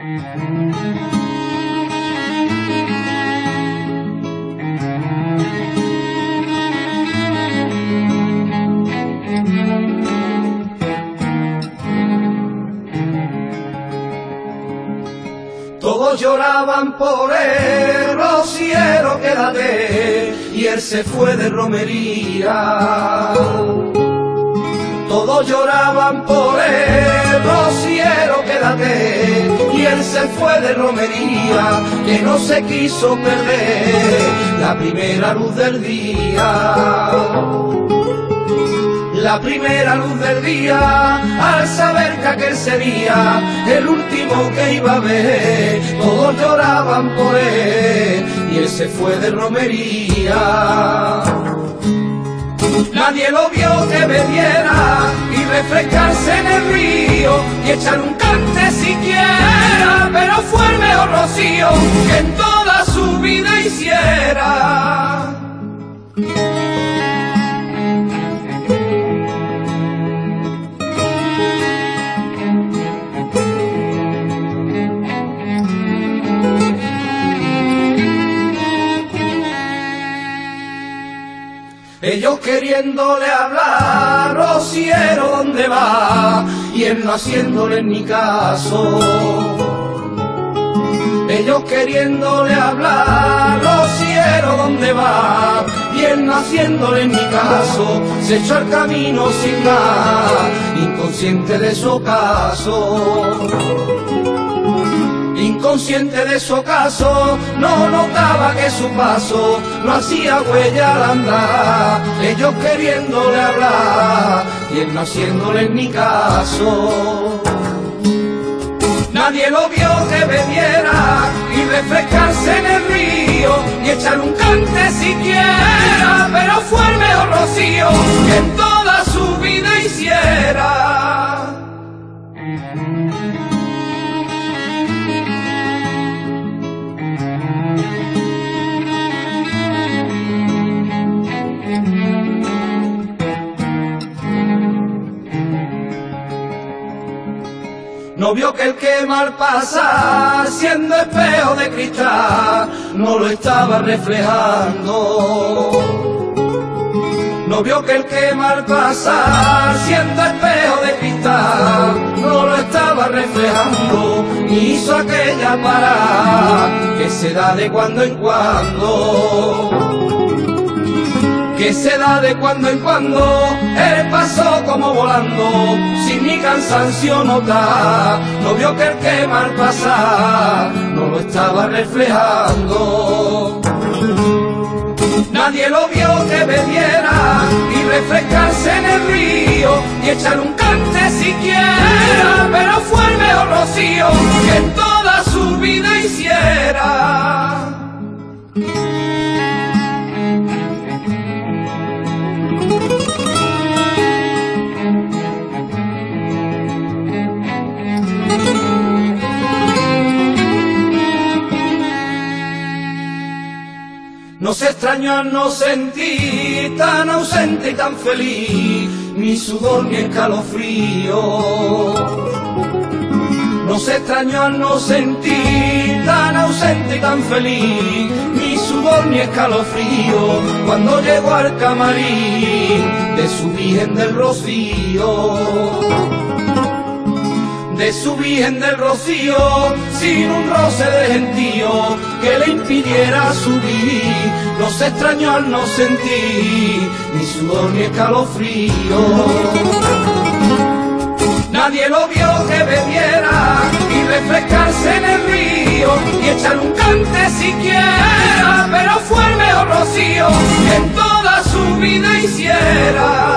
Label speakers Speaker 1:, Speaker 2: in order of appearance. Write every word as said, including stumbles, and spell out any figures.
Speaker 1: Todos lloraban por él, rociero, quédate, y él se fue de romería. Todos lloraban por él, rociero, quédate, y él se fue de romería, que no se quiso perder la primera luz del día. La primera luz del día, al saber que aquel sería el último que iba a ver, todos lloraban por él y él se fue de romería. Nadie lo vio que bebiera y refrescarse en el río y echar un cante siquiera, pero fue el mejor rocío que en toda su vida hiciera. Ellos queriéndole hablar, rociero, ¿dónde va? Y él no haciéndole ni caso. Ellos queriéndole hablar, rociero, ¿dónde va? Y él no haciéndole ni caso, se echó al camino sin más, inconsciente de su ocaso. Inconsciente de su ocaso, no notaba que su paso no hacía huella al andar. Ellos queriéndole hablar y él no haciéndole ni caso. Nadie lo vio que bebiera y refrescarse en el río y echar un cante siquiera, pero fue el mejor rocío que en toda su vida hiciera. No vio que el quemar pasar, siendo espejo de cristal, no lo estaba reflejando. No vio que el quemar pasar, siendo espejo de cristal, no lo estaba reflejando. Y hizo aquella parada que se da de cuando en cuando. Que se da de cuando en cuando, él pasó como volando, sin ni cansancio notar. No vio que el quemar pasar, no lo estaba reflejando. Nadie lo vio que bebiera y refrescarse en el río y echar un cante siquiera, pero fue el mejor rocío que en toda su vida hiciera. No se extrañó al no sentir tan ausente y tan feliz, ni sudor ni escalofrío. No se extrañó al no sentir tan ausente y tan feliz, ni sudor ni escalofrío, cuando llegó al camarín de su Virgen del Rocío. De su Virgen del Rocío, sin un roce de gentío que le impidiera subir. No se extrañó al no sentir ni sudor ni escalofrío. Nadie lo vio que bebiera y refrescarse en el río y echar un cante siquiera, pero fue el mejor rocío que en toda su vida hiciera.